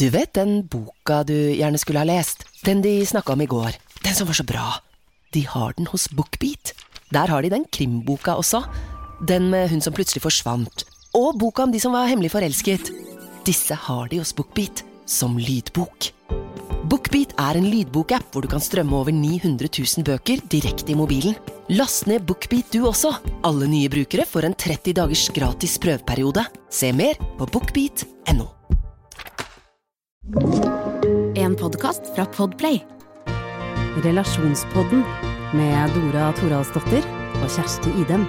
Du vet den boka du gjerne skulle ha lest? Den de snakket om i går. Den som var så bra. De har den hos BookBeat. Der har de den krimboka også. Den med hun som plutselig forsvant. Og boka om de som var hemmelig forelsket. Disse har de hos BookBeat som lydbok. BookBeat er en lydbokapp hvor du kan strømme over 900 000 bøker direkte i mobilen. Last ned BookBeat du også. Alle nye brukere får en 30 dagers gratis prøveperiode. Se mer på bookbeat.no. En podcast fra Podplay. Relasjonspodden med Dora Toralsdottir og Kjersti Idem.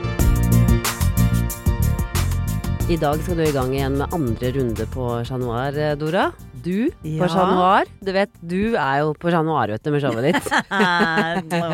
I dag skal du i gang igjen med andre runde på Chat Noir, Dora. Du på Chat Noir. Du vet, du er jo på Chat Noir, vet du, med showet ditt. Det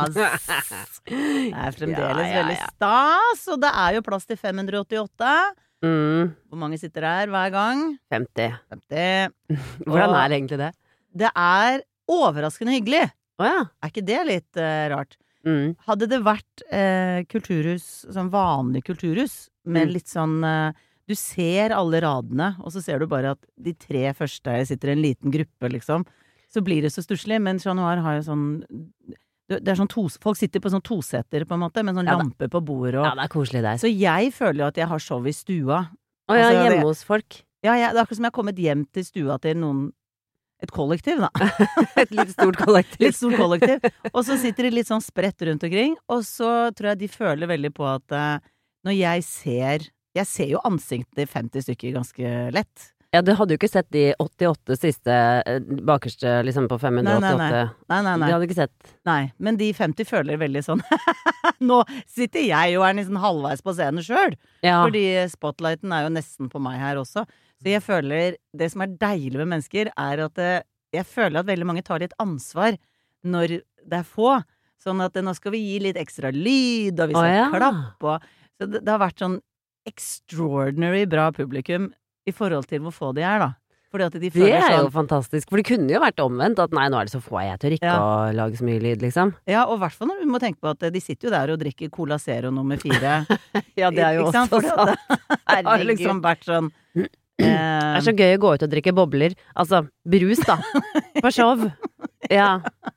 er fremdeles veldig stas, og det er jo plass til 588. Hvor mange sitter der hver gang? 50. 50. Hvordan er egentlig det? Det er overraskende hyggelig. Åja. Er ikke det litt rart? Hadde det vært kulturhus, sånn vanlig kulturhus, med litt sånn du ser alle radene, og så ser du bare at de 3 første sitter i en liten gruppe, liksom. Så blir det så stusslig, men Chat Noir har jo sånn det er sånn folk sitter på sånn toseter på en måte, med sånn lampe på bordet. Ja, det er koselig der. Så jeg føler jo at jeg har show i stua. Åja, hjemme hos folk. Ja, det er akkurat som jeg har kommet hjem til stua til et kollektiv, da. Et litt stort kollektiv. Litt stort kollektiv. Og så sitter de litt sånn spredt rundt omkring, og så tror jeg de føler veldig på at når jeg ser jo ansiktet i 50 stykker ganske lett. Ja, du hadde jo ikke sett de 88 siste bakerste, liksom på 588. Nei. Du hadde ikke sett. Nei, men de 50 føler veldig sånn nå sitter jeg og er nesten halvveis på scenen selv. Ja. Fordi spotlighten er jo nesten på meg her også. Så jeg føler, det som er deilig med mennesker er at jeg føler at veldig mange tar litt ansvar når det er få. Sånn at nå skal vi gi litt ekstra lyd, og vi skal klappe. Så det har vært sånn extraordinary bra publikum i forhold til hvor få de er, da. Fordi at de føler det er sånn, jo fantastisk, for det kunne jo vært omvendt, at nei, nå er det så få jeg tør ikke å lage så mye lyd, liksom. Ja, og i hvert fall når du må tenke på at de sitter jo der og drikker Cola Zero nummer 4. Ja, det er jo også sant. Det har liksom vært sånn det er så gøy å gå ut og drikke bobler. Altså, brus da. På show. Ja.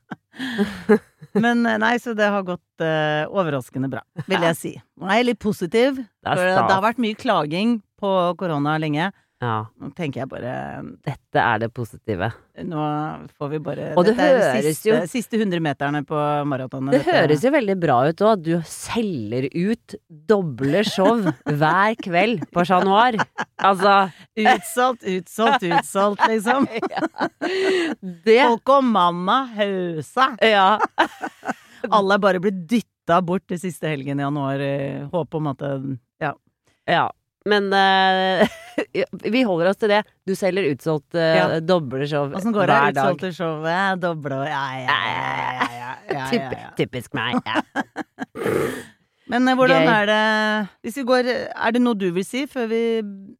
Men nei, så det har gått overraskende bra, vil jeg si. Nå er jeg litt positiv, for det har vært mye klaging på korona lenge. Ja. Nå tenker jeg bare dette er det positive. Nå får vi bare og det dette høres jo siste 100 meterne på maratonet. Det høres jo veldig bra ut også, at du selger ut doble show hver kveld på Chat Noir. Altså utsolgt, liksom. Det folk og mamma hausa. Ja. Alle er bare blitt dyttet bort til siste helgen i januar. Håp om at ja. Men vi holder oss til det. Du selger utsolgt doble show hver dag. Hvordan går det? Utsolgte showet, doble ja. Typisk meg, ja. Men hvordan er det hvis vi går, er det noe du vil si før vi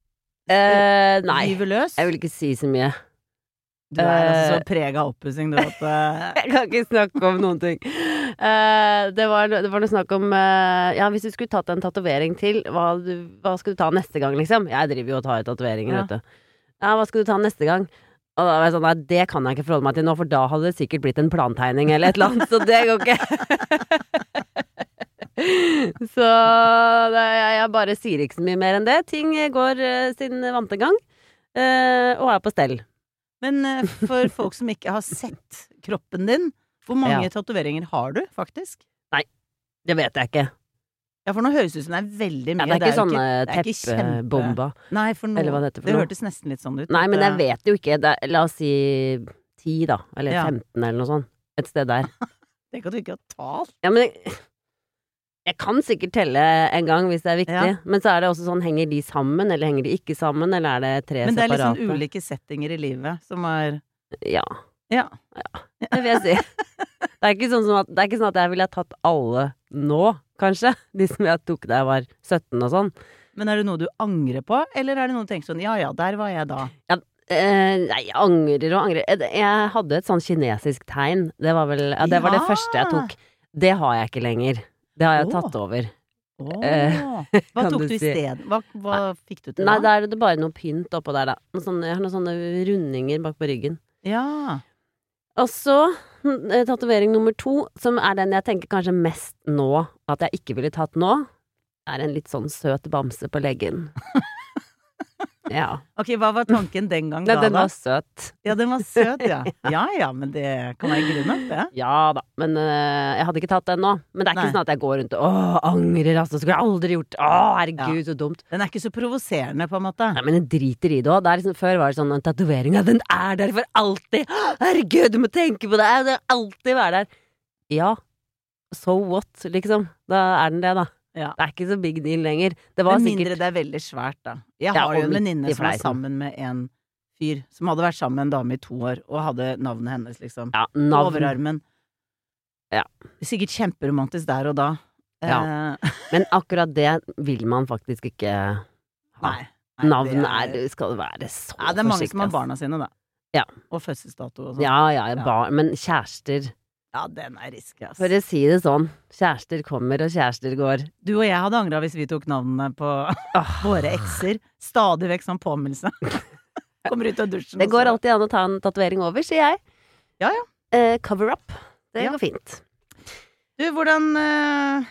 nei, river løs? jeg vil ikke si så mye. Du er altså så preget av oppussing, du vet. Jeg kan ikke snakke om noen ting. Det var noe snakk om hvis du skulle tatt en tatovering til, hva skal du ta neste gang, liksom? Jeg driver jo og tar tatoveringer, vet du. Ja, hva skal du ta neste gang? Og da var jeg sånn, nei, det kan jeg ikke forholde meg til nå, for da hadde det sikkert blitt en plantegning eller et eller annet, så det går ikke. Så jeg bare sier ikke så mye mer enn det. Ting går sin vante gang, og er på stell. Men for folk som ikke har sett kroppen din, hvor mange tatoveringer har du, faktisk? Nei, det vet jeg ikke. Ja, for nå høres ut som det er veldig mye. Ja, det er ikke sånne teppebomba. Nei, for nå, det hørtes nesten litt sånn ut. Nei, men jeg vet jo ikke. La oss si 10 da, eller 15 eller noe sånt. Et sted der. Tenk at du ikke har talt. Ja, men jeg kan sikkert telle en gang hvis det er viktig. Ja. Men så er det også sånn, henger de sammen, eller henger de ikke sammen, eller er det 3 separate? Men det er litt sånn ulike settinger i livet som er... Ja, det vil jeg si. Det er ikke sånn at jeg ville ha tatt alle nå, kanskje. De som jeg tok da jeg var 17 og sånn. Men er det noe du angrer på, eller er det noe du tenker sånn, ja, der var jeg da? Ja, nei, jeg angrer. Jeg hadde et sånn kinesisk tegn. Det var vel, det var det første jeg tok. Det har jeg ikke lenger. Det har jeg tatt over. Hva kan tok du du i si. stedet? Hva fikk du til Nei, da? da er det bare noe pynt oppå der, da. Jeg har noen sånne rundinger bak på ryggen. Ja. Og så tatovering nummer 2, som er den jeg tenker kanskje mest nå, at jeg ikke ville tatt nå, er en litt sånn søt bamse på leggen. Ja. Ok, hva var tanken den gang Nei, da? den var søt. Ja, den var søt, ja. Ja, men det kan være grunn nok, det. Ja da, men jeg hadde ikke tatt den nå. Men det er ikke Nei. sånn at jeg går rundt og angrer, altså. Skulle jeg aldri gjort. Herregud, så dumt. Den er ikke så provoserende, på en måte. Nei, men jeg driter i det òg. Før var det sånn en tatovering. Ja, den er der for alltid! Herregud, du må tenke på det! Den vil alltid være der. Ja, so what, liksom. Da er den det, da. Ja. Det er ikke så big deal lenger. Det var Med mindre sikkert det er veldig svært, da. Jeg Ja, har jo og en midt venninne i som var fleisen. sammen med en fyr som hadde vært sammen med en dame i 2 år, og hadde navnet hennes, liksom. ja, På navn. overarmen. Ja. Sikkert kjemperomantisk der og da. Ja. Men akkurat det vil man faktisk ikke ha. Nei. Navn det skal være så Ja, det er mange forsiktig, som har ass. barna sine, da. Ja. Og fødselsdato og sånn. Ja, men kjærester. Ja, den er risky, ass. For å si det sånn, kjærester kommer og kjærester går. Du og jeg hadde angra hvis vi tok navnene på våre ekser. Stadig vekk sånn påminnelse. Kommer ut av dusjen. Det og så- går alltid an å ta en tatovering over, sier jeg. Ja. Cover up. Det Ja. går fint. Du, hvordan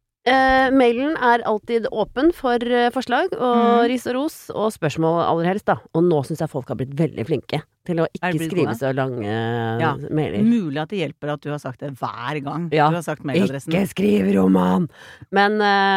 Mailen er alltid åpen for forslag og ris og ros, og spørsmål aller helst, da. Og nå syns jeg folk har blitt veldig flinke til å Er de ikke blitt skrive gode? så lange Ja. mailer. Mulig at det hjelper at du har sagt det hver gang Ja. du har sagt mailadressen. Ikke skriv roman! Men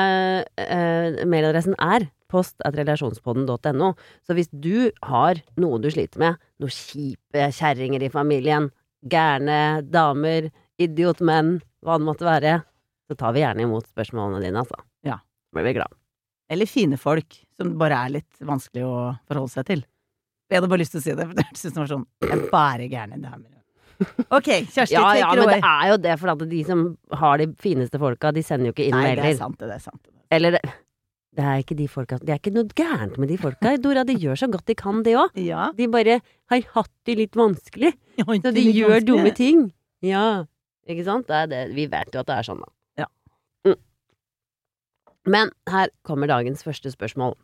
mailadressen er post@relasjonspodden.no. Så hvis du har noe du sliter med, noen kjipe kjerringer i familien, gærne damer, idiotmenn, hva det måtte være, så tar vi gjerne imot spørsmålene dine, altså. Ja. Blir vi glad. Eller fine folk, som bare er litt vanskelig å forholde seg til. Jeg hadde bare lyst til å si det, for jeg synes det var sånn jeg er bare gærne damer. Ok, Kjersti, Ja, take it men away. det er jo det, for at de som har de fineste folka, de sender jo ikke inn Nei, det mailer. er sant, det er sant. Eller det er ikke de folka. Det er ikke noe gærent med de folka. Dora, de gjør så godt de kan, de òg. Ja. De bare har hatt det litt vanskelig, så de gjør dumme ting. Ja, ikke sant? Det er det. Vi vet jo at det er sånn, da. Ja. Men her kommer dagens første spørsmål.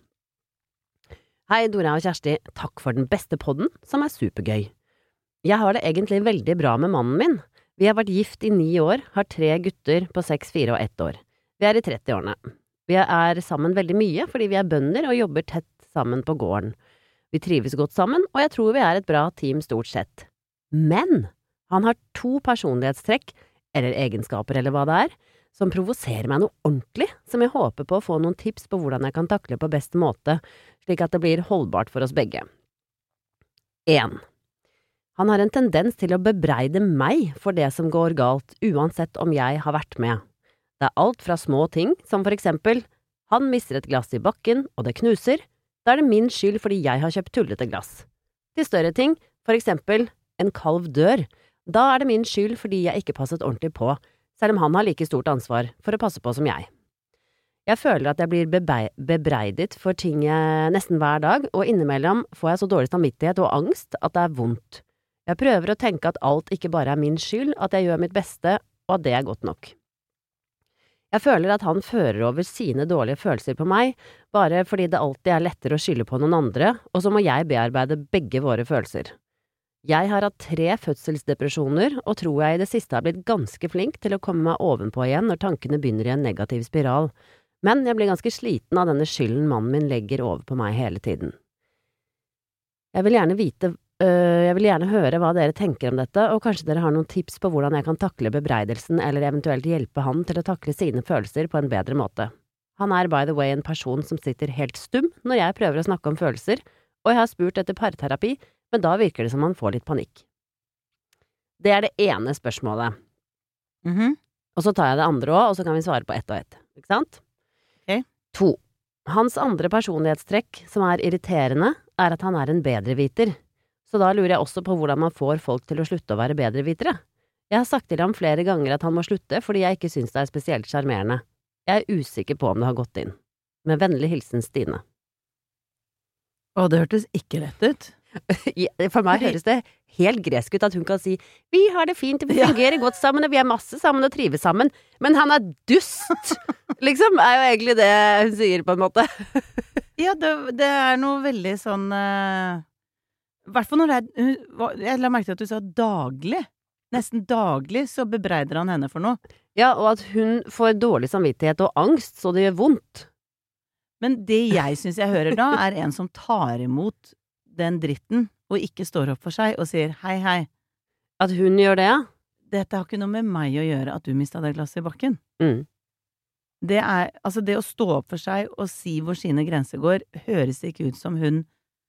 Hei, Dora og Kjersti. Takk for den beste podden, som er supergøy. Jeg har det egentlig veldig bra med mannen min. Vi har vært gift i 9 år, har 3 gutter på 6, 4 og 1 år. Vi er i 30-årene. Vi er sammen veldig mye fordi vi er bønder og jobber tett sammen på gården. Vi trives godt sammen, og jeg tror vi er et bra team stort sett. Men han har 2 personlighetstrekk, eller egenskaper eller hva det er, som provoserer meg noe ordentlig, som jeg håper på å få noen tips på hvordan jeg kan takle på beste måte, slik at det blir holdbart for oss begge. 1. Han har en tendens til å bebreide meg for det som går galt, uansett om jeg har vært med. Det er alt fra små ting, som for eksempel, han mister et glass i bakken, og det knuser, da er det min skyld fordi jeg har kjøpt tullete glass. Til større ting, for eksempel, en kalv dør, da er det min skyld fordi jeg ikke passet ordentlig på, selv om han har like stort ansvar for å passe på som jeg. Jeg føler at jeg blir bebreidet for ting nesten hver dag, og innimellom får jeg så dårlig samvittighet og angst at det er vondt. Jeg prøver å tenke at alt ikke bare er min skyld, at jeg gjør mitt beste, og at det er godt nok. Jeg føler at han fører over sine dårlige følelser på meg, bare fordi det alltid er lettere å skylde på noen andre, og så må jeg bearbeide begge våre følelser. Jeg har hatt 3 fødselsdepresjoner, og tror jeg i det siste har blitt ganske flink til å komme meg ovenpå igjen når tankene begynner i en negativ spiral, men jeg blir ganske sliten av denne skylden mannen min legger over på meg hele tiden. Jeg vil gjerne høre hva dere tenker om dette, og kanskje dere har noen tips på hvordan jeg kan takle bebreidelsen eller eventuelt hjelpe han til å takle sine følelser på en bedre måte. Han er by the way en person som sitter helt stum når jeg prøver å snakke om følelser, og jeg har spurt etter parterapi, men da virker det som han får litt panikk. Det er det ene spørsmålet. Og så tar jeg det andre også, og så kan vi svare på ett og ett, ikke sant? Ok. 2. Hans andre personlighetstrekk, som er irriterende, er at han er en bedreviter. Så da lurer jeg også på hvordan man får folk til å slutte å være bedrevitere. Jeg har sagt til ham flere ganger at han må slutte fordi jeg ikke synes det er spesielt sjarmerende. Jeg er usikker på om det har gått inn. Med vennlig hilsen Stine. Å, det hørtes ikke lett ut. For meg høres det helt gresk ut at hun kan si vi har det fint, vi fungerer godt sammen, og vi er masse sammen og trives sammen, men han er dust! Liksom, er jo egentlig det hun sier på en måte. Ja, det er noe veldig sånn i hvert fall når jeg la merke til at du sa daglig. Nesten daglig så bebreider han henne for noe. Ja, og at hun får dårlig samvittighet og angst, så det gjør vondt. Men det jeg synes jeg hører da, er en som tar imot den dritten, og ikke står opp for seg og sier hei, hei. At hun gjør det, ja? Dette har ikke noe med meg å gjøre at du mistet det glasset i bakken. Mm. Det å stå opp for seg og si hvor sine grenser går, høres ikke ut som hun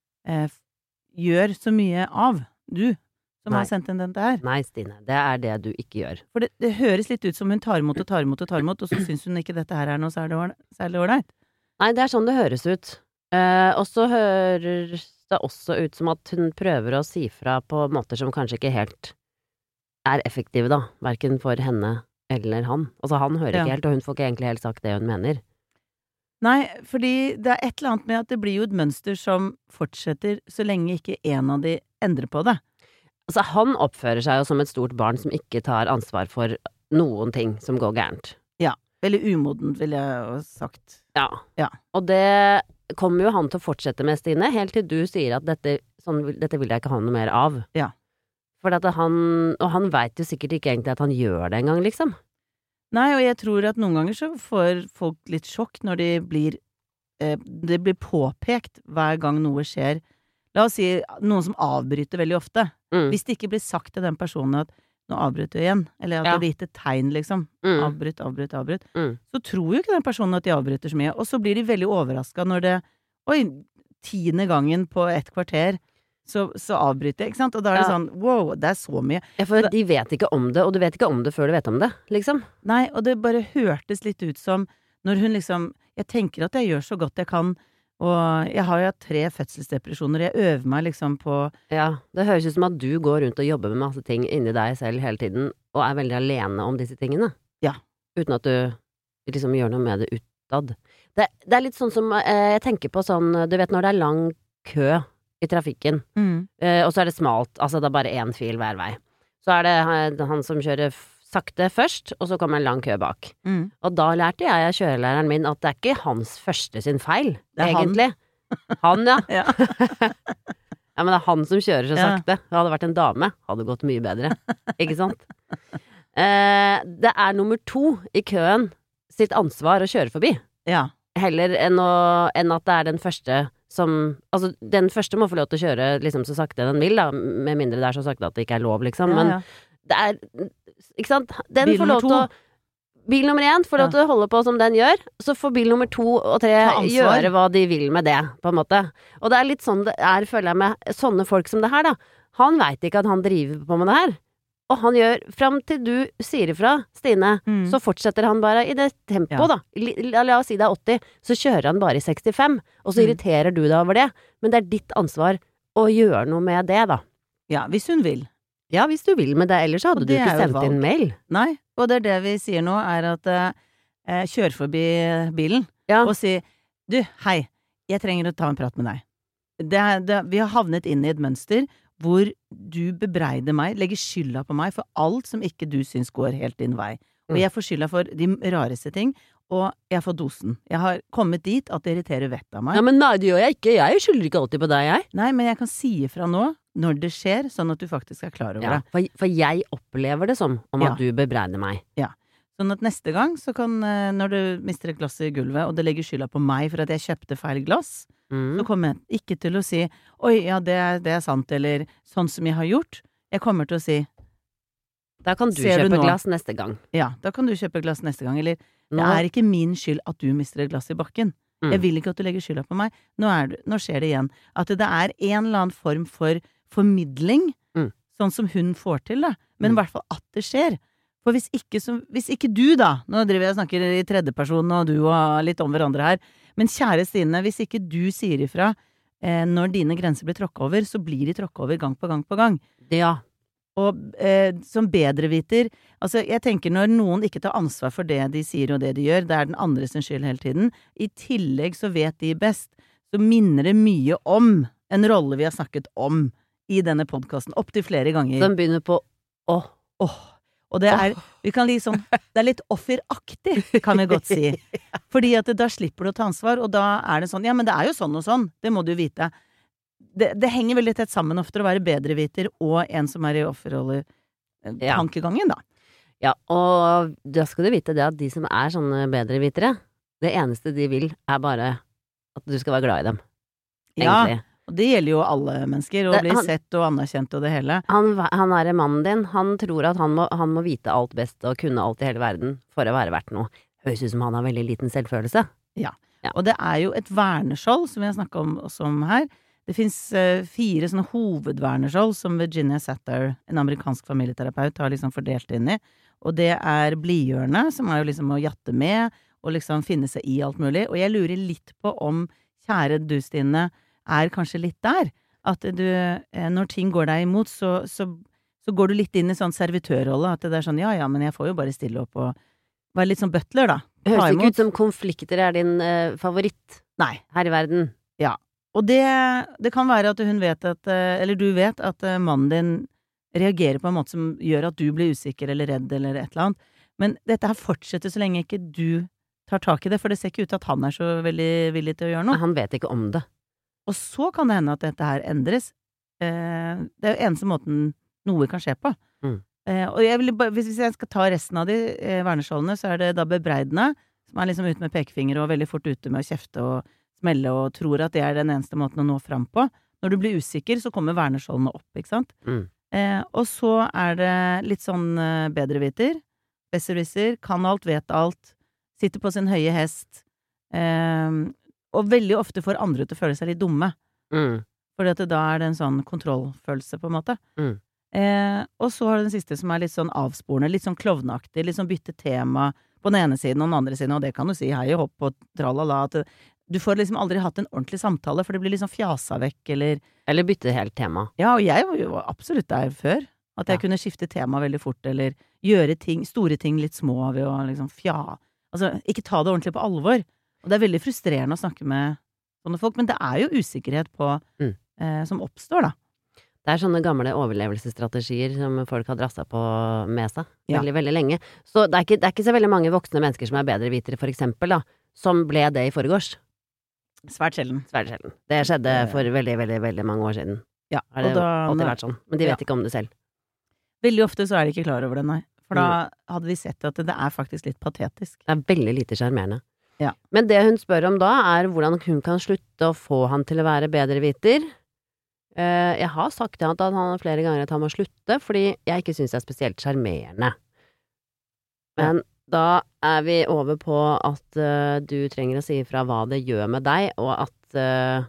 gjør så mye av. Du, som har sendt inn dette her. Nei, Stine, det er det du ikke gjør. For det høres litt ut som hun tar imot, og så synes hun ikke dette her er noe særlig ålreit. Nei, det er sånn det høres ut. Og så høres det også ut som at hun prøver å si fra på måter som kanskje ikke helt er effektive da, hverken for henne eller han. Altså han hører ikke helt, og hun får ikke egentlig helt sagt det hun mener. Nei, fordi det er et eller annet med at det blir jo et mønster som fortsetter så lenge ikke en av de endrer på det. Altså han oppfører seg jo som et stort barn som ikke tar ansvar for noen ting som går gærent. Ja, veldig umodent vil jeg ha sagt. Ja. Og det kommer jo han til å fortsette med, Stine, helt til du sier at dette vil jeg ikke ha noe mer av. Ja. For at han vet jo sikkert ikke egentlig at han gjør det engang, liksom. Nei, og jeg tror at noen ganger så får folk litt sjokk når det blir påpekt hver gang noe skjer. La oss si noen som avbryter veldig ofte. Hvis det ikke blir sagt til den personen at nå avbryter du igjen, eller at det blir gitt et tegn, liksom. Avbryt. Så tror jo ikke den personen at de avbryter så mye, og så blir de veldig overrasket når det, 10. gangen på et kvarter, så avbryter jeg, ikke sant? Og da er det sånn, wow, det er så mye. Ja, for de vet ikke om det, og du vet ikke om det før du vet om det, liksom. Nei, og det bare hørtes litt ut som, når hun liksom, jeg tenker at jeg gjør så godt jeg kan, og jeg har jo hatt 3 fødselsdepresjoner, jeg øver meg liksom på... Ja, det høres ut som at du går rundt og jobber med masse ting inni deg selv hele tiden, og er veldig alene om disse tingene. Ja. Uten at du liksom gjør noe med det utad. Det er litt sånn som, jeg tenker på sånn, du vet når det er lang kø i trafikken, og så er det smalt, altså det er bare én fil hver vei. Så er det han som kjører sakte først, og så kommer en lang kø bak. Og da lærte jeg av kjørelæreren min at det er ikke hans første sin feil, egentlig. Han, ja. Ja, men det er han som kjører så sakte. Det hadde vært en dame, hadde gått mye bedre. Ikke sant? Det er nummer 2 i køen sitt ansvar å kjøre forbi. Ja. Heller enn at det er den første som... Altså, den første må få lov til å kjøre liksom så sakte den vil, da, med mindre det er så sakte at det ikke er lov, liksom. Men det er... Ikke sant? Den får lov til å... Bil nummer 1 får lov til å holde på som den gjør, så får bil nummer 2 og 3 gjøre hva de vil med det, på en måte. Og det er litt sånn det er, føler jeg, med sånne folk som det her, da. Han vet ikke at han driver på med det her. Og han gjør, fram til du sier ifra, Stine, så fortsetter han bare i det tempoet, da. La oss si det er 80, så kjører han bare i 65, og så irriterer du deg over det. Men det er ditt ansvar å gjøre noe med det, da. Ja, hvis hun vil. Ja, hvis du vil med det, ellers hadde du ikke sendt inn mail. Nei, og det er det vi sier nå, er at kjør forbi bilen, og si, du, hei, jeg trenger å ta en prat med deg. Vi har havnet inn i et mønster hvor du bebreider meg, legger skylda på meg for alt som ikke du syns går helt din vei. Og jeg får skylda for de rareste ting, og jeg får dosen. Jeg har kommet dit at det irriterer vettet av meg. Ja, men nei, det gjør jeg ikke. Jeg skylder ikke alltid på deg, jeg. Nei, men jeg kan si ifra nå, når det skjer, sånn at du faktisk er klar over det. For jeg opplever det som om at du bebreider meg. Ja. Sånn at neste gang, så kan, når du mister et glass i gulvet, og det legger skylda på meg for at jeg kjøpte feil glass, så kommer jeg ikke til å si, oi, ja, det er sant, eller sånn som jeg har gjort. Jeg kommer til å si, da kan du kjøpe glass neste gang. Ja, da kan du kjøpe glass neste gang, eller det er ikke min skyld at du mister et glass i bakken. Jeg vil ikke at du legger skylda på meg. Nå skjer det igjen. At det er en eller annen form for formidling, sånn som hun får til, da. Men i hvert fall at det skjer. For hvis ikke du da, nå driver jeg og snakker i tredje person, og du og litt om hverandre her, men kjære Stine, hvis ikke du sier ifra når dine grenser blir tråkket over, så blir de tråkket over gang på gang på gang. Ja. Og som bedreviter, altså jeg tenker når noen ikke tar ansvar for det de sier og det de gjør, det er den andres skyld hele tiden. I tillegg så vet de best, så minner det mye om en rolle vi har snakket om i denne podcasten opp til flere ganger. Den begynner på åh. Og det vi kan liksom, det litt offeraktig, kan vi godt si. Fordi at da slipper du å ta ansvar, og da det sånn, ja, men det jo sånn og sånn, det må du vite. Det henger veldig tett sammen ofte å være bedreviter og en som i offerrolle tankegangen, da. Ja, og da skal du vite det at de som sånne bedrevitere, det eneste de vil bare at du skal være glad i dem. Egentlig. Ja. Og det gjelder jo alle mennesker, å bli sett og anerkjent og det hele. Han mannen din, han tror at han må vite alt best og kunne alt i hele verden for å være verdt noe. Høres ut som han har veldig liten selvfølelse. Ja. Og det jo et verneskjold, som vi har snakket om også her. Det finnes 4 sånne hovedverneskjold som Virginia Satter, en amerikansk familieterapeut, har liksom fordelt inn i. Og det blidgjørende, som jo liksom å jatte med, og liksom finne seg i alt mulig. Og jeg lurer litt på om, kjære du, Stine, kanskje litt der, at du, når ting går deg imot, så går du litt inn i sånn servitørrolle, at det sånn, ja, men jeg får jo bare stille opp og være litt sånn butler, da. Høres ikke ut som konflikter din favoritt. Nei. Her i verden. Ja. Og det kan være at hun vet at, eller du vet at mannen din reagerer på en måte som gjør at du blir usikker eller redd eller et eller annet. Men dette her fortsetter så lenge ikke du tar tak i det, for det ser ikke ut til at han så veldig villig til å gjøre noe. Han vet ikke om det. Og så kan det hende at dette her endres. Det jo eneste måten noe kan skje på. Og hvis jeg skal ta resten av de verneskjoldene, så det da bebreidende, som liksom ute med pekefinger og veldig fort ute med å kjefte og smelle og tror at det den eneste måten å nå fram på. Når du blir usikker, så kommer verneskjoldene opp, ikke sant? Og så det litt sånn bedreviter, besserwisser, kan alt, vet alt, sitter på sin høye hest, og veldig ofte får andre til å føle seg litt dumme. Fordi at da det en sånn kontrollfølelse, på en måte. Og så har du den siste som litt sånn avsporende, litt sånn klovnaktig, litt sånn bytte tema på den ene siden og den andre siden, og det kan du si hei og hopp og tralala, at du får liksom aldri hatt en ordentlig samtale, for det blir liksom fjasa vekk, eller bytte helt tema. Ja, og jeg var jo absolutt der før, at jeg kunne skifte tema veldig fort, eller gjøre ting, store ting litt små ved å liksom altså, ikke ta det ordentlig på alvor. Og det veldig frustrerende å snakke med sånne folk, men det jo usikkerhet på, som oppstår, da. Det sånne gamle overlevelsesstrategier som folk har drasset på med seg veldig, veldig lenge. Så det ikke så veldig mange voksne mennesker som bedrevitere, for eksempel, da, som ble det i forgårs. Svært sjelden. Det skjedde for veldig, veldig, veldig mange år siden. Ja, har det alltid vært sånn. Men de vet ikke om det selv. Veldig ofte så de ikke klar over det, nei. For da hadde vi sett at det faktisk litt patetisk. Det veldig lite sjarmerende. Ja. Men det hun spør om da, hvordan hun kan slutte å få han til å være bedreviter. Jeg har sagt til han flere ganger at han må slutte, fordi jeg ikke synes det spesielt sjarmerende. Men da vi over på at du trenger å si ifra hva det gjør med deg, og at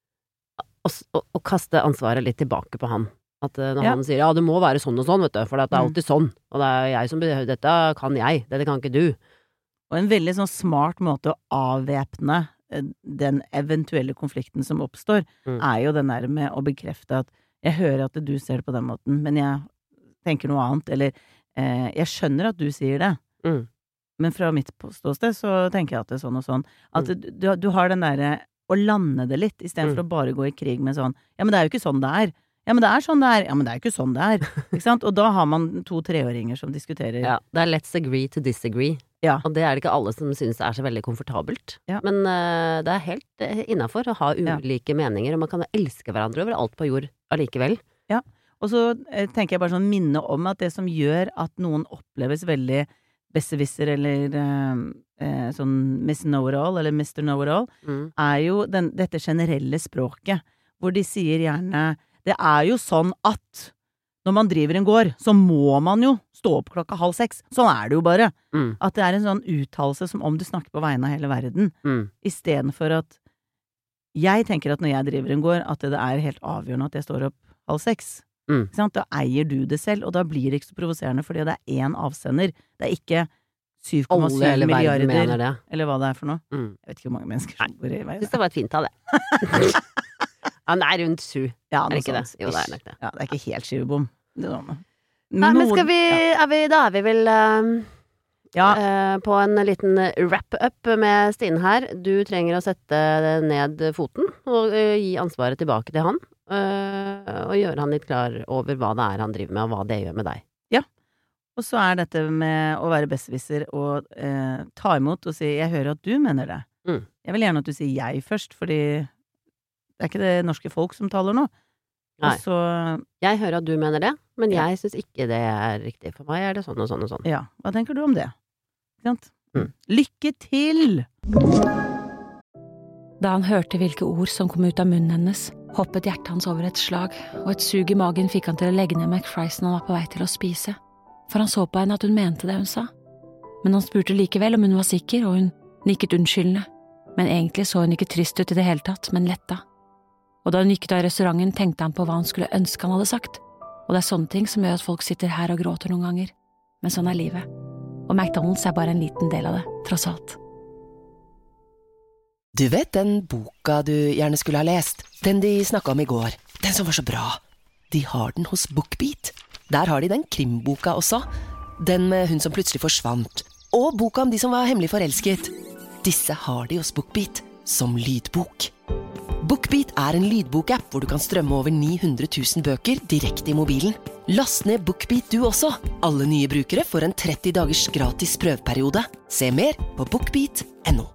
å kaste ansvaret litt tilbake på han. At når han sier, ja, det må være sånn og sånn, vet du, for det alltid sånn, og det jeg som dette kan jeg, dette kan ikke du. Og en veldig sånn smart måte å avvæpne den eventuelle konflikten som oppstår, jo den der med å bekrefte at jeg hører at du ser det på den måten, men jeg tenker noe annet, eller jeg skjønner at du sier det, men fra mitt ståsted så tenker jeg at det sånn og sånn. At du har den der å lande det litt, i stedet for å bare gå i krig med sånn, ja, men det jo ikke sånn det ja, men det sånn det ja, men det jo ikke sånn det ikke sant? Og da har man 2-3-åringer som diskuterer. Ja, det let's agree to disagree. Ja. Og det det ikke alle som synes det så veldig komfortabelt. Ja. Men det helt innenfor å ha ulike meninger, og man kan elske hverandre over alt på jord allikevel. Ja, og så tenker jeg bare sånn minne om at det som gjør at noen oppleves veldig besserwisser eller sånn Miss Know-it-all eller Mr. Know-it-all, jo dette generelle språket, hvor de sier gjerne det jo sånn at når man driver en gård, så må man jo stå opp 5:30. Sånn det jo bare. At det en sånn uttalelse som om du snakker på vegne av hele verden. I stedet for at jeg tenker at når jeg driver en gård, at det helt avgjørende at jeg står opp 5:30. Da eier du det selv, og da blir det ikke så provoserende, fordi det én avsender. Det ikke 7,7 milliarder, eller hva det for noe. Jeg vet ikke hvor mange mennesker som bor i verden. Jeg synes det var et fint av det. Han rundt 7. Ja, ikke det? Jo, det nok det. Ja, det ikke helt skivebom. Nei, men skal vi, da vi vel På en liten wrap-up med Stine her. Du trenger å sette ned foten og gi ansvaret tilbake til han. Og gjøre han litt klar over hva det han driver med, og hva det gjør med deg. Ja. Og så dette med å være besserwisser og ta imot og si 'jeg hører at du mener det'. Jeg vil gjerne at du sier 'jeg' først, fordi det ikke det norske folk som taler nå. Nei. Og så Jeg hører at du mener det, men jeg synes ikke det riktig. For meg det sånn og sånn og sånn. Ja, hva tenker du om det? Ikke sant? Lykke til! Da han hørte hvilke ord som kom ut av munnen hennes, hoppet hjertet hans over et slag, og et sug i magen fikk han til å legge ned McFriesen han var på vei til å spise. For han så på henne at hun mente det hun sa. Men han spurte likevel om hun var sikker, og hun nikket unnskyldende. Men egentlig så hun ikke trist ut i det hele tatt, men letta. Og da hun gikk ut av restauranten, tenkte han på hva han skulle ønske han hadde sagt. Og det sånne ting som gjør at folk sitter her og gråter noen ganger. Men sånn livet. Og McDonald's bare en liten del av det, tross alt. Du vet den boka du gjerne skulle ha lest? Den de snakket om i går. Den som var så bra. De har den hos BookBeat. Der har de den krimboka også. Den med hun som plutselig forsvant. Og boka om de som var hemmelig forelsket. Disse har de hos BookBeat som lydbok. BookBeat en lydbokapp hvor du kan strømme over 900 000 bøker direkte i mobilen. Last ned BookBeat du også. Alle nye brukere får en 30 dagers gratis prøveperiode. Se mer på bookbeat.no.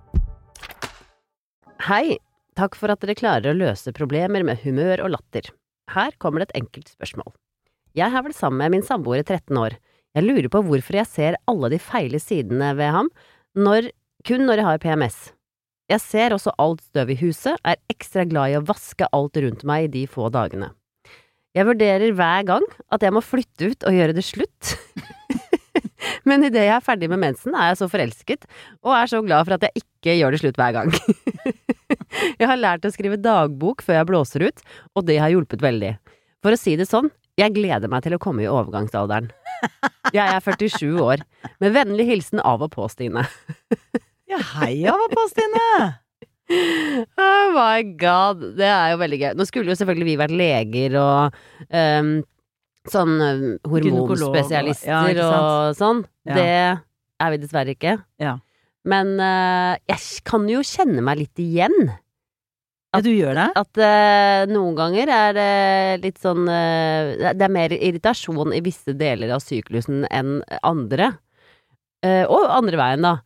Hei, takk for at dere klarer å løse problemer med humør og latter. Her kommer det et enkelt spørsmål. Jeg har vært sammen med min samboer i 13 år. Jeg lurer på hvorfor jeg ser alle de feile sidene ved ham, kun når jeg har PMS. Jeg ser også alt støv i huset, ekstra glad i å vaske alt rundt meg i de få dagene. Jeg vurderer hver gang at jeg må flytte ut og gjøre det slutt. Men i det jeg ferdig med mensen jeg så forelsket, og så glad for at jeg ikke gjør det slutt hver gang. Jeg har lært å skrive dagbok før jeg blåser ut, og det har hjulpet veldig. For å si det sånn, jeg gleder meg til å komme i overgangsalderen. Jeg 47 år, med vennlig hilsen av og på, Stine. Ja, hei av og på, Stine! Oh my god, det jo veldig gøy. Nå skulle jo selvfølgelig vi vært leger og sånn hormonspesialister og sånn. Ja. Det vi dessverre ikke. Ja. Men jeg kan jo kjenne meg litt igjen. Ja, du gjør det? At noen ganger det litt sånn det mer irritasjon i visse deler av syklusen enn andre. Og andre veien da.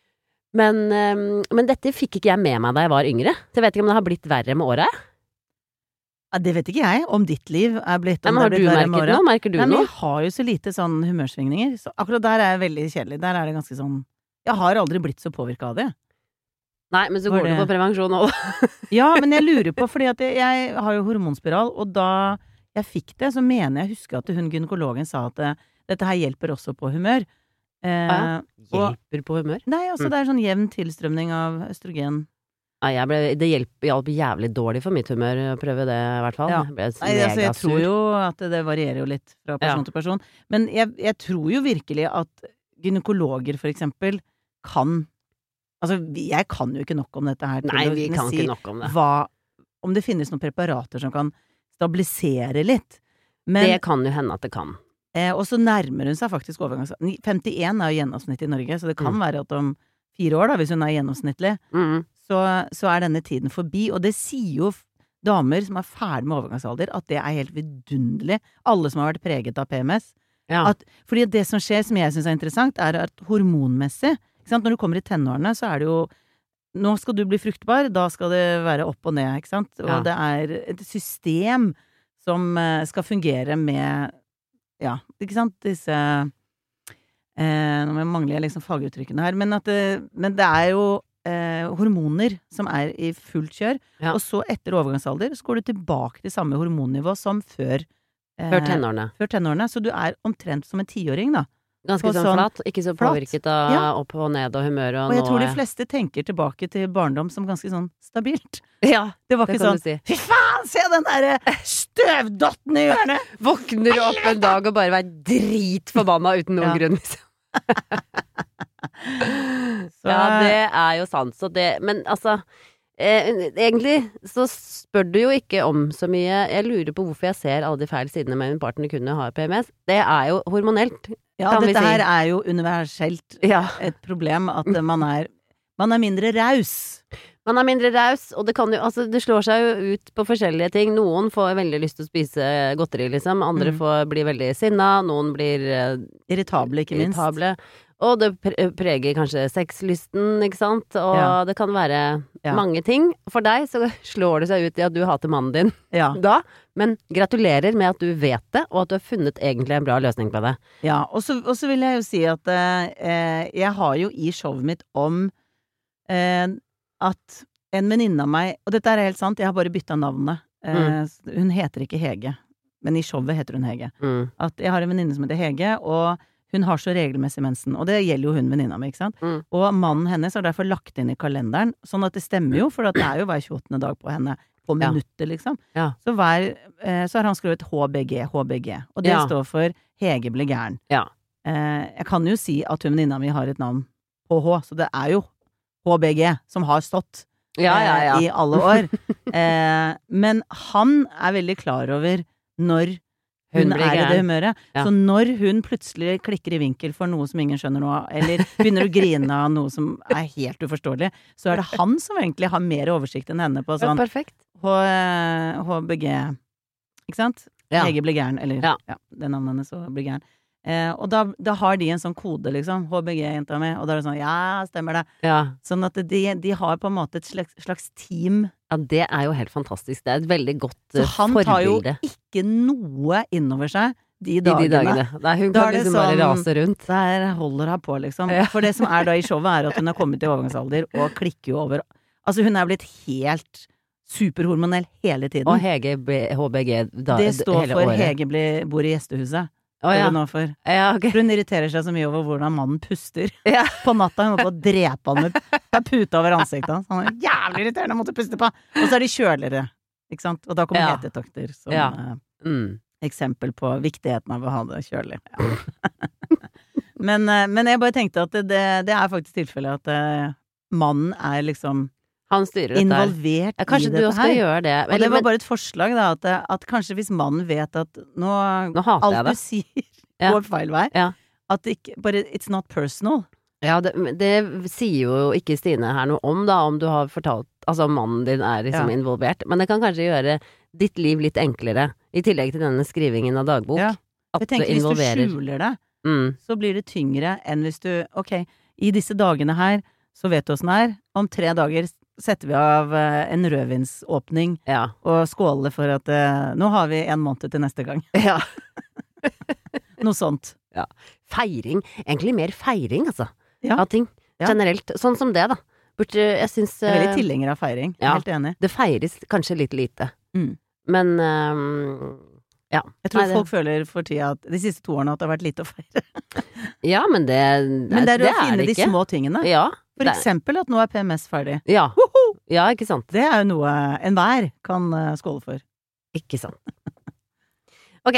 Men dette fikk ikke jeg med meg da jeg var yngre. Så jeg vet ikke om det har blitt verre med året. Ja, det vet ikke jeg, om ditt liv blitt men har du merket noe? Merker du noe? Men jeg har jo så lite sånn humørsvingninger. Så akkurat der jeg veldig kjedelig. Der det ganske sånn jeg har aldri blitt så påvirket av det. Nei, men så går du på prevensjon også. Ja, men jeg lurer på, fordi at jeg har jo hormonspiral, og da jeg fikk det, så mener jeg husker at hun gynekologen sa at dette her hjelper også på humør. Hjelper på humør? Nei, altså det sånn jevn tilstrømning av østrogen. Ja, det hjalp jævlig dårlig for mitt humør å prøve det, i hvert fall. Ja. Jeg tror jo at det varierer jo litt fra person til person. Men jeg tror jo virkelig at gynekologer, for eksempel, kan altså, jeg kan jo ikke nok om dette her. Nei, vi kan ikke nok om det. Om det finnes noen preparater som kan stabilisere litt. Men, det kan jo hende at det kan. Og så nærmer hun seg faktisk overgangs... 51 jo gjennomsnitt i Norge, så det kan være at om 4 år, da, hvis hun gjennomsnittlig, så denne tiden forbi. Og det sier jo damer som ferdig med overgangsalder, at det helt vidunderlig. Alle som har vært preget av PMS. Ja. Fordi det som skjer, som jeg synes interessant, at hormonmessig, ikke sant? Når du kommer i tenårene, så det jo nå skal du bli fruktbar, da skal det være opp og ned, ikke sant? Og det et system som skal fungere med ja, ikke sant? Disse nå mangler jeg liksom faguttrykkene her, men det jo hormoner som i fullt kjør, og så etter overgangsalder så går du tilbake til samme hormonnivå som før tenårene, så du omtrent som en 10-åring da. Ganske sånn flat, ikke så påvirket av opp og ned og humør og jeg tror de fleste tenker tilbake til barndom som ganske sånn stabilt. Ja, det var ikke sånn, fy faen, se den der støvdotten i hjørnet! Våkner opp en dag og bare dritforbanna uten noen grunn, liksom. Ja, det jo sant, så det, men altså egentlig så spør du jo ikke om så mye. Jeg lurer på hvorfor jeg ser alle de feil sidene med min partner kunne ha PMS. Det jo hormonelt. Ja, kan vi dette si. her er jo universelt et problem, at man er mindre raus. Man er mindre raus, og det kan jo, altså det slår seg jo ut på forskjellige ting. Noen får veldig lyst til å spise godteri, liksom. Andre blir veldig sinna. Noen blir irritable, ikke minst. Irritable. Og det preger kanskje sexlysten, ikke sant? Og det kan være mange ting. For deg så slår det seg ut i at du hater mannen din da. Men gratulerer med at du vet det, og at du har funnet egentlig en bra løsning på det. Ja, og så vil jeg jo si at jeg har jo i showet mitt om at en venninne av meg, og dette er helt sant, jeg har bare byttet navnet. Hun heter ikke Hege, men i showet heter hun Hege. At jeg har en venninne som heter Hege, og hun har så regelmessig mensen, og det gjelder jo hun venninna mi, ikke sant? Og mannen hennes har derfor lagt inn i kalenderen, sånn at det stemmer jo, for det er jo hver 28. dag på henne, på minutter, liksom. Så har han skrevet HBG, og det står for Hege blir gæren. Jeg kan jo si at hun venninna mi har et navn på H, så det er jo HBG som har stått i alle år. Men han er veldig klar over når hun er i det humøret. Så når hun plutselig klikker i vinkel for noe som ingen skjønner noe av, eller begynner å grine av noe som er helt uforståelig, så er det han som egentlig har mer oversikt enn henne på sånn HBG, ikke sant? Hege blir gæren, eller det navnet hennes så blir gæren. Og da har de en sånn kode, liksom, HBG-jenta mi, og da er det sånn, stemmer det. Sånn at de har på en måte et slags team. Ja, det er jo helt fantastisk. Det er et veldig godt forbilde. Så han tar jo ikke noe innover seg de dagene. Nei, hun kan liksom bare rase rundt. Der holder hun på, liksom. For det som er da i showet er at hun har kommet i overgangsalder og klikker jo over. Altså hun er blitt helt superhormonell hele tiden. Og HBG det står for Hege bor i gjestehuset. Det er det nå for. For hun irriterer seg så mye over hvordan mannen puster. På natta hun måtte å drepe han med puta over ansiktet. Han er jævlig irriterende å måtte puste på. Og så er de kjøligere, ikke sant? Og da kommer hetetokter som eksempel på viktigheten av å ha det kjølig. Men jeg bare tenkte at det er faktisk tilfellet at mannen er liksom han styrer involvert i dette her. Kanskje du også skal gjøre det. Og det var bare et forslag da, at kanskje hvis mannen vet at nå alt du sier går feil vei, at det ikke, bare it's not personal. Ja, det sier jo ikke Stine her noe om da, om du har fortalt, altså om mannen din er liksom involvert, men det kan kanskje gjøre ditt liv litt enklere, i tillegg til denne skrivingen av dagbok. Jeg tenker hvis du skjuler det, så blir det tyngre enn hvis du, i disse dagene her, så vet du hvordan det er, om 3 dager setter vi av en rødvinsåpning og skåler for at nå har vi 1 måned til neste gang. Noe sånt. Feiring. Egentlig mer feiring, altså. Av ting. Generelt. Sånn som det, da. Jeg synes jeg er veldig tilhenger av feiring. Helt enig. Det feires kanskje litt lite. Men jeg tror folk føler for tida at de siste 2 årene at det har vært lite å feire. Men det er å finne de små tingene. For eksempel at nå er PMS ferdig. Ja, ikke sant. Det er jo noe enhver kan skåle for. Ikke sant. Ok.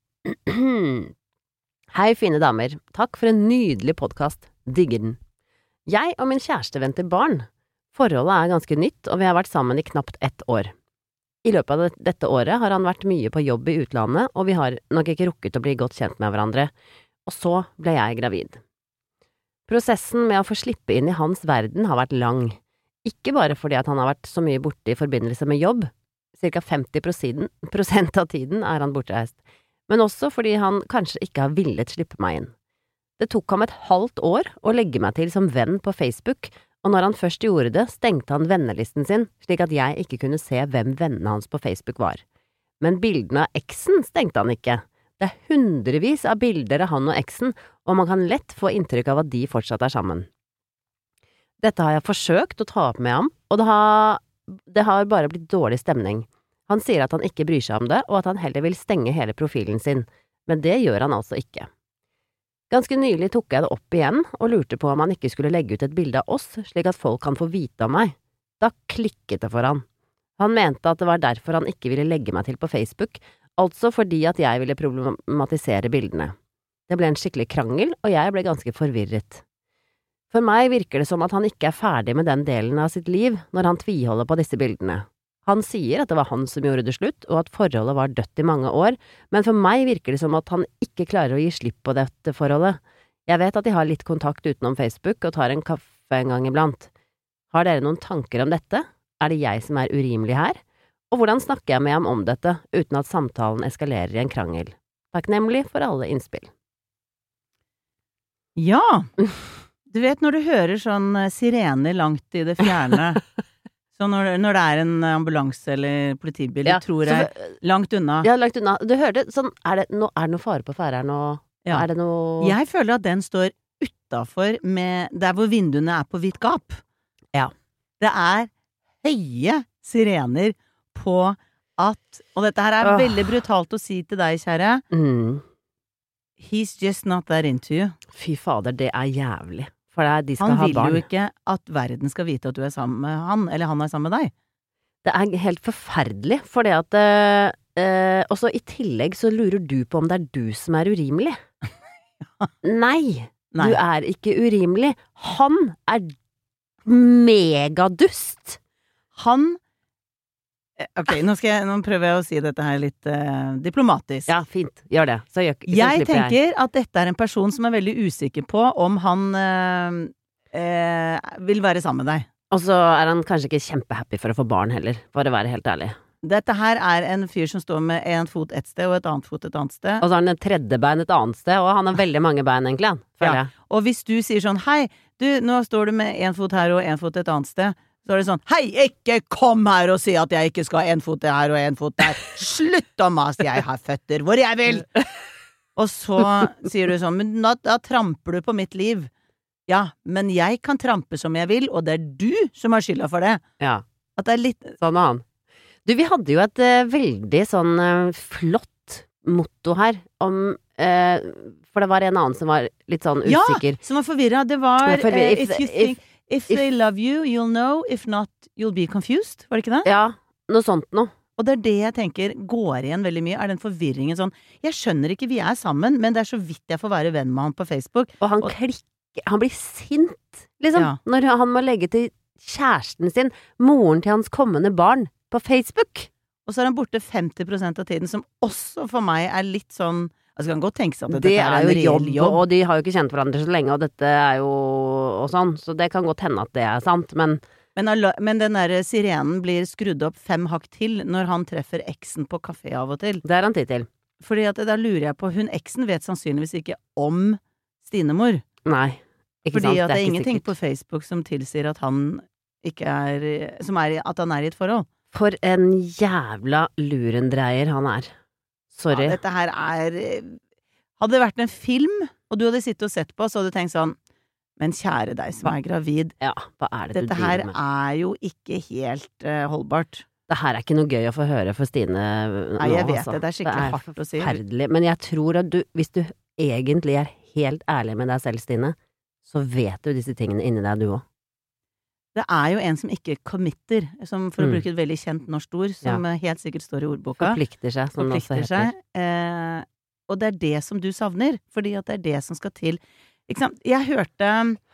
Hei, fine damer. Takk for en nydelig podcast. Digger den. Jeg og min kjæreste venter barn. Forholdet er ganske nytt, og vi har vært sammen i knapt 1 år. I løpet av dette året har han vært mye på jobb i utlandet, og vi har nok ikke rukket å bli godt kjent med hverandre. Og så ble jeg gravid. Prosessen med å få slippe inn i hans verden har vært lang. Ikke bare fordi at han har vært så mye borte i forbindelse med jobb, ca. 50% av tiden er han bortreist, men også fordi han kanskje ikke har villet slippe meg inn. Det tok ham et halvt år å legge meg til som venn på Facebook, og når han først gjorde det, stengte han vennelisten sin, slik at jeg ikke kunne se hvem vennene hans på Facebook var. Men bildene av eksen stengte han ikke. Det er hundrevis av bilder av han og eksen, og man kan lett få inntrykk av at de fortsatt er sammen. Dette har jeg forsøkt å ta opp med ham, og det har bare blitt dårlig stemning. Han sier at han ikke bryr seg om det, og at han heller vil stenge hele profilen sin, men det gjør han altså ikke. Ganske nylig tok jeg det opp igjen, og lurte på om han ikke skulle legge ut et bilde av oss, slik at folk kan få vite om meg. Da klikket det for han. Han mente at det var derfor han ikke ville legge meg til på Facebook, altså fordi at jeg ville problematisere bildene. Det ble en skikkelig krangel, og jeg ble ganske forvirret. For meg virker det som at han ikke er ferdig med den delen av sitt liv når han tviholder på disse bildene. Han sier at det var han som gjorde det slutt, og at forholdet var dødt i mange år, men for meg virker det som at han ikke klarer å gi slipp på dette forholdet. Jeg vet at de har litt kontakt utenom Facebook og tar en kaffe en gang iblant. Har dere noen tanker om dette? Det jeg som urimelig her? Og hvordan snakker jeg med ham om dette, uten at samtalen eskalerer i en krangel? Takknemlig for alle innspill. Ja! Du vet når du hører sånn sirener langt i det fjerne, så når det en ambulanse eller politibil, du tror langt unna. Ja, langt unna. Du hørte, sånn, det noe fare på ferde her nå? Ja. Det noe... Jeg føler at den står utenfor der hvor vinduene på vidt gap. Ja. Det høye sirener på at, og dette her veldig brutalt å si til deg, kjære, he's just not that into you. Fy fader, det jævlig. For de skal ha barn. Han vil jo ikke at verden skal vite at du sammen med han, eller han sammen med deg. Det helt forferdelig, for det at også i tillegg så lurer du på om det du som urimelig. Nei, du ikke urimelig. Han megadust. Han Ok, nå prøver jeg å si dette her litt diplomatisk. Ja, fint. Gjør det. Så jeg tenker at dette en person som veldig usikker på om han vil være sammen med deg. Og så han kanskje ikke kjempehappy for å få barn heller, for å være helt ærlig. Dette her en fyr som står med en fot et sted og et annet fot et annet sted. Og så har han et tredje bein et annet sted, og han har veldig mange bein egentlig, føler jeg. Og hvis du sier sånn, hei, nå står du med en fot her og en fot et annet sted, så det sånn, hei, ikke kom her og si at jeg ikke skal ha en fot her og en fot der. Slutt å mase, jeg har føtter hvor jeg vil! Og så sier du sånn, men da tramper du på mitt liv. Ja, men jeg kan trampe som jeg vil, og det du som har skylda for det. Ja. At det litt... Sånn han. Du, vi hadde jo et veldig sånn flott motto her om for det var en annen som var litt sånn usikker. Ja, som var forvirret. Det var if they love you, you'll know. If not, you'll be confused. Var det ikke det? Ja, noe sånt noe. Og det det jeg tenker går igjen veldig mye, den forvirringen sånn, jeg skjønner ikke, vi sammen, men det så vidt jeg får være venn med han på Facebook. Og han blir sint, liksom, når han må legge til kjæresten sin, moren til hans kommende barn, på Facebook. Og så han borte 50% av tiden, som også for meg litt sånn, altså kan godt tenke seg at det dette en reell jobb. Og de har jo ikke kjent hverandre så lenge, og dette jo og sånn, så det kan godt hende at det sant, men den der sirenen blir skrudd opp 5 hakk til når han treffer eksen på kafé av og til. Det han tid til. Fordi at da lurer jeg på, eksen vet sannsynligvis ikke om Stinemor. Nei, ikke fordi sant, at det ikke ingenting sikkert på Facebook som tilsier at han ikke at han i et forhold. For en jævla lurendreier han Sorry. Ja, dette her hadde det vært en film, og du hadde sittet og sett på, så hadde du tenkt sånn, men kjære deg som gravid. Ja, hva det dette du driver med? Dette her jo ikke helt holdbart. Det her ikke noe gøy å få høre for Stine nå, Nei, jeg vet altså. Det er skikkelig hardt å si. Forferdelig. Men jeg tror at hvis du egentlig helt ærlig med deg selv, Stine, så vet du disse tingene inni deg, du også. Det jo en som ikke committer, som for å bruke et veldig kjent norsk ord, som helt sikkert står i ordboka. Forplikter seg, som det også heter. Og det det som du savner, fordi at det det som skal til. Ikke sant? Jeg hørte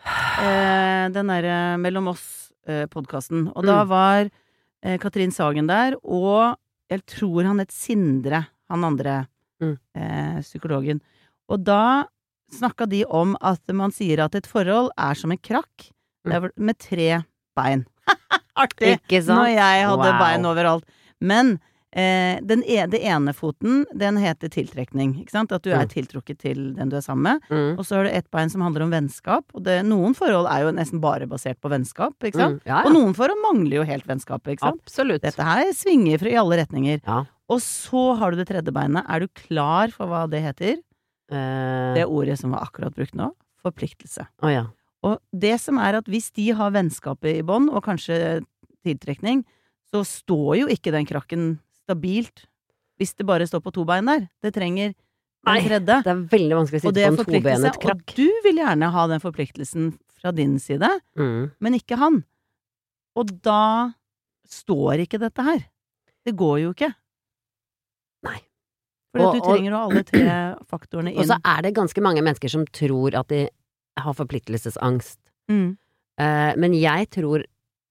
den der Mellom oss-podcasten, og da var Katrin Sagen der, og jeg tror han het Sindre, han andre psykologen. Og da snakket de om at man sier at et forhold som en krakk, med 3 bein. Artig! Ikke sant? Når jeg hadde bein overalt. Men det ene foten, den heter tiltrekning, ikke sant? At du tiltrukket til den du sammen med. Og så har du et bein som handler om vennskap, og noen forhold jo nesten bare basert på vennskap, ikke sant? Ja. Og noen forhold mangler jo helt vennskapet, ikke sant? Absolutt. Dette her svinger i alle retninger. Ja. Og så har du det tredje beinet. Du klar for hva det heter? Det ordet som var akkurat brukt nå. Forpliktelse. Ja. Og det som at hvis de har vennskapet i bånd, og kanskje tiltrekning, så står jo ikke den krakken stabilt hvis det bare står på 2 bein der. Det trenger den tredje. Det veldig vanskelig å sitte på en 2-benet krakk. Og du vil gjerne ha den forpliktelsen fra din side, men ikke han. Og da står ikke dette her. Det går jo ikke. Nei. For du trenger jo alle 3 faktorene inn. Og så det ganske mange mennesker som tror at de har forpliktelsesangst. Men jeg tror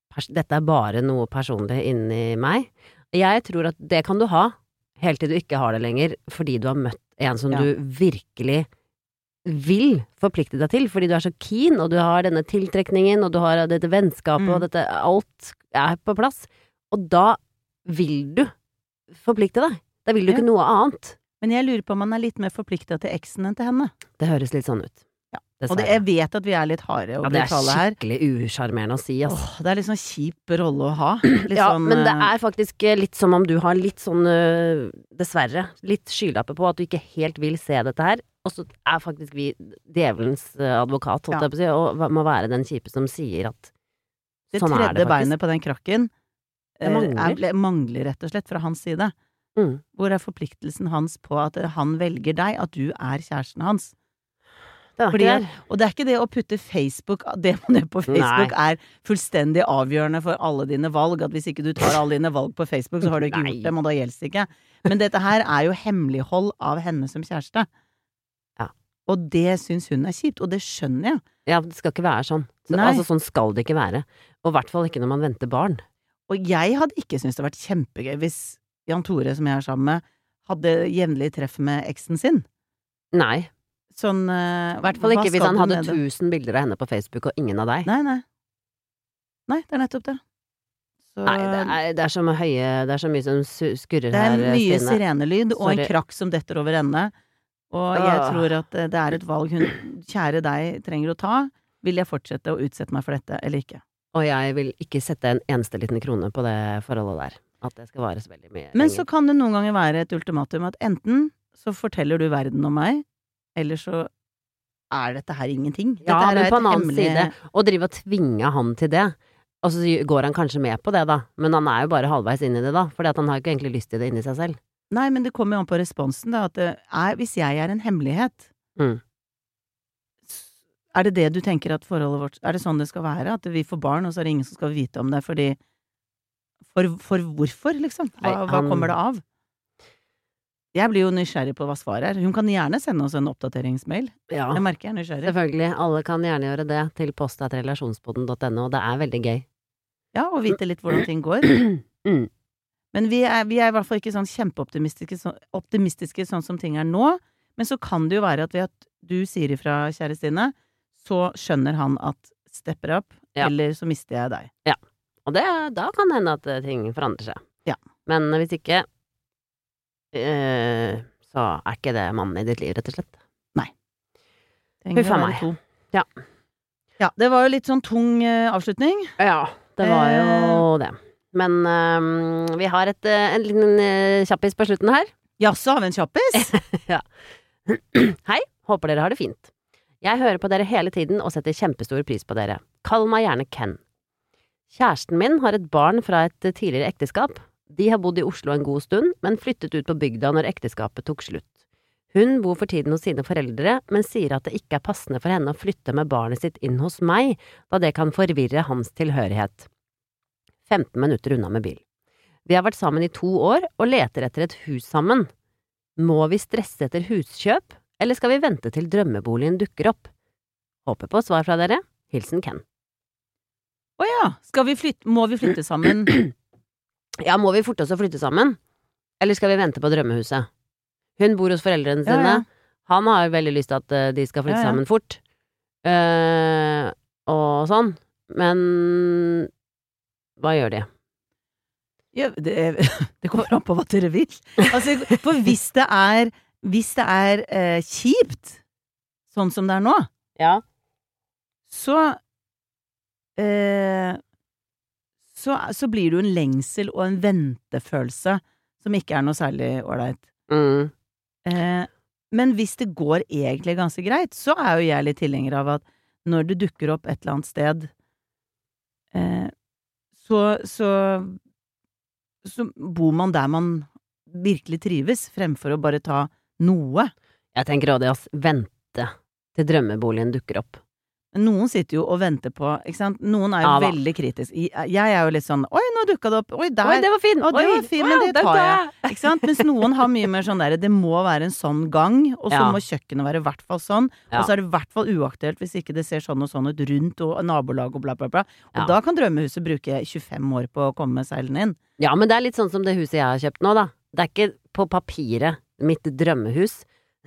dette er bare noe personlig inni meg. Jeg tror at det kan du ha, helt til du ikke har det lenger, fordi du har møtt en som du virkelig vil forplikte deg til, fordi du er så keen, og du har denne tiltrekningen, og du har dette vennskapet, og dette, alt er på plass. Og da vil du forplikte deg. Da vil du ikke noe annet. Men jeg lurer på om man er litt mer forpliktet til eksen enn til henne. Det høres litt sånn ut. Og jeg vet at vi er litt harde og brutale her. Det er skikkelig usjarmerende å si, det er litt sånn kjip rolle å ha. Litt sånn, men det er faktisk litt som om du har litt sånn, dessverre, litt skylapper på at du ikke helt vil se dette her. Og så er faktisk vi djevelens advokat, holdt jeg på å si, og må være den kjipe som sier at det sånn er det faktisk. Det tredje beinet på den krakken det mangler rett og slett fra hans side. Hvor er forpliktelsen hans på at han velger deg, at du er kjæresten hans? Og det er ikke det å putte Facebook, det man gjør på Facebook er fullstendig avgjørende for alle dine valg, at hvis ikke du tar alle dine valg på Facebook, så har du ikke gjort dem, og da gjelder det ikke. Men dette her er jo hemmelighold av henne som kjæreste. Og det synes hun er kjipt, og det skjønner jeg. Ja, det skal ikke være sånn. Altså, sånn skal det ikke være. Og i hvert fall ikke når man venter barn. Og jeg hadde ikke syntes det hadde vært kjempegøy hvis Jan Tore, som jeg er sammen med, hadde jevnlig treff med eksen sin. Nei. Sånn, i hvert fall ikke hvis han hadde 1000 bilder av henne på Facebook og ingen av deg. Nei, det er nettopp det. Så, nei, det er så mye som skurrer her. Det er mye sirenelyd og en krakk som detter over ende. Og jeg tror at det er et valg hun, kjære deg, trenger å ta. Vil jeg fortsette å utsette meg for dette, eller ikke? Og jeg vil ikke sette en eneste liten krone på det forholdet der. At det skal vare så veldig mye. Men så kan det noen ganger være et ultimatum at enten så forteller du verden om meg, eller så er dette her ingenting. Ja, men på en annen side, å drive og tvinge han til det, og så går han kanskje med på det da, men han er jo bare halvveis inn i det da, fordi at han har ikke egentlig lyst til det inni seg selv. Nei, men det kommer jo an på responsen da, at hvis jeg er en hemmelighet, er det det du tenker at forholdet vårt, er det sånn det skal være, at vi får barn, og så er det ingen som skal vite om det, fordi, for hvorfor, liksom? Hva kommer det av? Jeg blir jo nysgjerrig på hva svaret er. Hun kan gjerne sende oss en oppdateringsmail. Ja, jeg merker jeg er nysgjerrig. Selvfølgelig, alle kan gjerne gjøre det til post@relasjonspodden.no, og det er veldig gøy. Ja, og vite litt hvordan ting går. Men vi er i hvert fall ikke sånn kjempeoptimistiske sånn som ting er nå, men så kan det jo være at ved at du sier ifra, kjære Stine, så skjønner han at stepper up, eller så mister jeg deg. Ja, og da kan hende at ting forandrer seg. Ja. Men hvis ikke, så er ikke det mannen i ditt liv, rett og slett. Nei. Huffa meg. Ja, det var jo litt sånn tung avslutning. Ja, det var jo det. Men vi har en liten kjappis på slutten her. Ja, så har vi en kjappis. Ja. Hei, håper dere har det fint. Jeg hører på dere hele tiden og setter kjempestor pris på dere. Kall meg gjerne Ken. Kjæresten min har et barn fra et tidligere ekteskap. De har bodd i Oslo en god stund, men flyttet ut på bygda når ekteskapet tok slutt. Hun bor for tiden hos sine foreldre, men sier at det ikke er passende for henne å flytte med barnet sitt inn hos meg, da det kan forvirre hans tilhørighet. 15 minutter unna med bil. Vi har vært sammen i 2 år og leter etter et hus sammen. Må vi stresse etter huskjøp, eller skal vi vente til drømmeboligen dukker opp? Håper på svar fra dere. Hilsen Ken. Åja, må vi flytte sammen? Ja, må vi forte oss å flytte sammen? Eller skal vi vente på drømmehuset? Hun bor hos foreldrene sine. Han har veldig lyst til at de skal flytte sammen fort. Og sånn. Men hva gjør de? Ja, det kommer an på hva dere vil. Altså, for hvis det er kjipt, sånn som det er nå, så blir det jo en lengsel og en ventefølelse som ikke er noe særlig ålreit. Men hvis det går egentlig ganske greit, så er jo jeg litt tilhenger av at når det dukker opp et eller annet sted, så bor man der man virkelig trives, fremfor å bare ta noe. Jeg tenker også det å vente til drømmeboligen dukker opp. Noen sitter jo og venter på, ikke sant? Noen er jo veldig kritisk. Jeg er jo litt sånn, oi, nå dukket det opp, oi, der. Oi, det var fin. Å, det var fin, men det tar jeg. Ikke sant? Mens noen har mye mer sånn der, det må være en sånn gang, og så må kjøkkenet være i hvert fall sånn, og så er det i hvert fall uaktuelt hvis ikke det ser sånn og sånn ut rundt og nabolag og bla bla bla. Og da kan drømmehuset bruke 25 år på å komme med seilene inn. Ja, men det er litt sånn som det huset jeg har kjøpt nå, da. Det er ikke på papiret mitt drømmehus.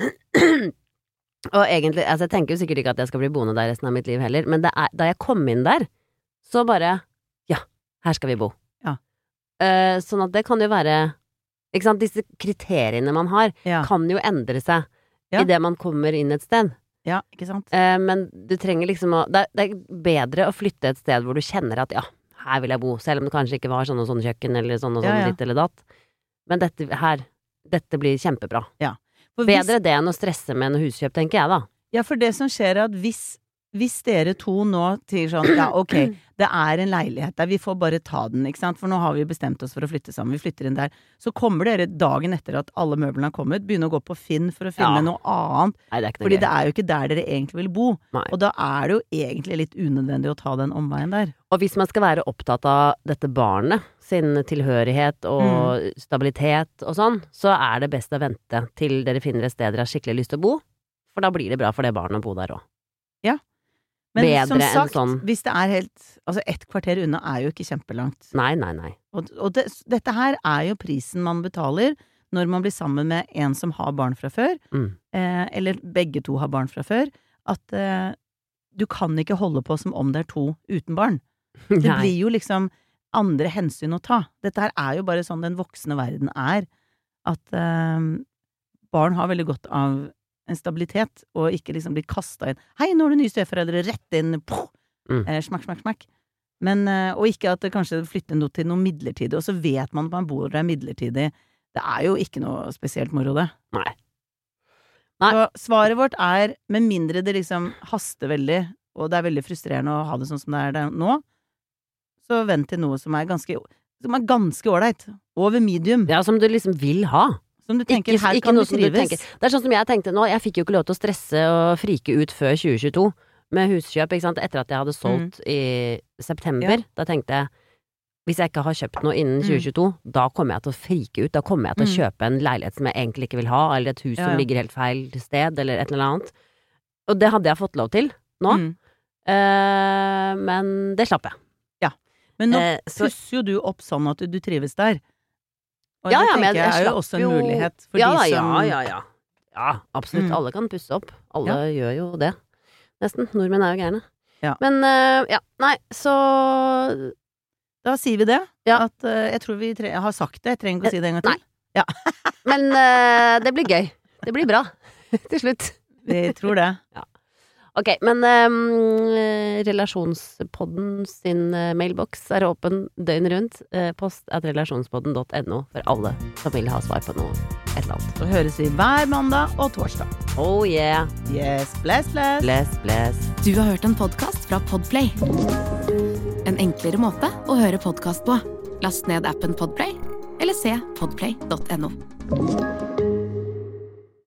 Og egentlig, altså jeg tenker jo sikkert ikke at jeg skal bli boende der resten av mitt liv heller, men da jeg kom inn der, så bare, ja, her skal vi bo. Ja. Sånn at det kan jo være, ikke sant, disse kriteriene man har, kan jo endre seg i det man kommer inn et sted. Ja, ikke sant? Men du trenger liksom det er bedre å flytte et sted hvor du kjenner at, ja, her vil jeg bo, selv om det kanskje ikke var sånn og sånn kjøkken, eller sånn og sånn ditt eller datt. Men dette blir kjempebra. Ja. Bedre det enn å stresse med en huskjøp, tenker jeg da. Ja, for det som skjer er at hvis dere to nå sier sånn, ja, ok, det er en leilighet der, vi får bare ta den, ikke sant? For nå har vi bestemt oss for å flytte sammen, vi flytter inn der. Så kommer dere dagen etter at alle møblene har kommet, begynner å gå på Finn for å finne noe annet. Nei, det er ikke fordi det er jo ikke der dere egentlig vil bo. Nei. Og da er det jo egentlig litt unødvendig å ta den omveien der. Og hvis man skal være opptatt av dette barnet, sin tilhørighet og stabilitet og sånn, så er det best å vente til dere finner et sted dere har skikkelig lyst til å bo, for da blir det bra for det barnet å bo der også. Ja. Men bedre som sagt, sånn. hvis det er helt, altså 1 kvarter unna er jo ikke kjempelangt. Nei. Og dette her er jo prisen man betaler når man blir sammen med en som har barn fra før, eller begge to har barn fra før, at du kan ikke holde på som om det er 2 uten barn. Det blir jo liksom andre hensyn å ta. Dette her er jo bare sånn den voksne verden er, at barn har veldig godt av en stabilitet, og ikke liksom bli kastet inn. Hei, nå er det nye steforeldre, rett inn, smakk. Men, og ikke at det kanskje flytter noe til noe midlertidig, og så vet man at man bor der midlertidig. Det er jo ikke noe spesielt moro, det. Nei. Så svaret vårt er, med mindre det liksom haster veldig, og det er veldig frustrerende å ha det sånn som det er nå, så vent til noe som er ganske ålreit. Over medium. Ja, som du liksom vil ha. Som du tenker, her kan du trives. Det er sånn som jeg tenkte nå, jeg fikk jo ikke lov til å stresse og frike ut før 2022 med huskjøp, ikke sant, etter at jeg hadde solgt i september. Ja. Da tenkte jeg, hvis jeg ikke har kjøpt noe innen 2022, da kommer jeg til å frike ut, da kommer jeg til å kjøpe en leilighet som jeg egentlig ikke vil ha, eller et hus som ligger helt feil sted, eller et eller annet. Og det hadde jeg fått lov til nå, men det slapp jeg. Ja, men nå pusser jo du opp sånn at du trives der. Og det tenker jeg er jo også en mulighet for de som... Ja, absolutt. Alle kan pusse opp. Alle gjør jo det. Nesten. Nordmenn er jo gærne. Ja. Men, nei, så... Da sier vi det. At jeg tror jeg har sagt det. Jeg trenger ikke å si det en gang til. Nei. Ja. Men det blir gøy. Det blir bra. Til slutt. Vi tror det. Ja. Ok, men Relasjonspodden sin mailboks er åpen døgn rundt. Post at relasjonspodden.no for alle som vil ha svar på noe, et eller annet. Så høres vi hver mandag og torsdag. Oh yeah. Yes, bless. Du har hørt en podcast fra Podplay. En enklere måte å høre podcast på. Last ned appen Podplay, eller se podplay.no.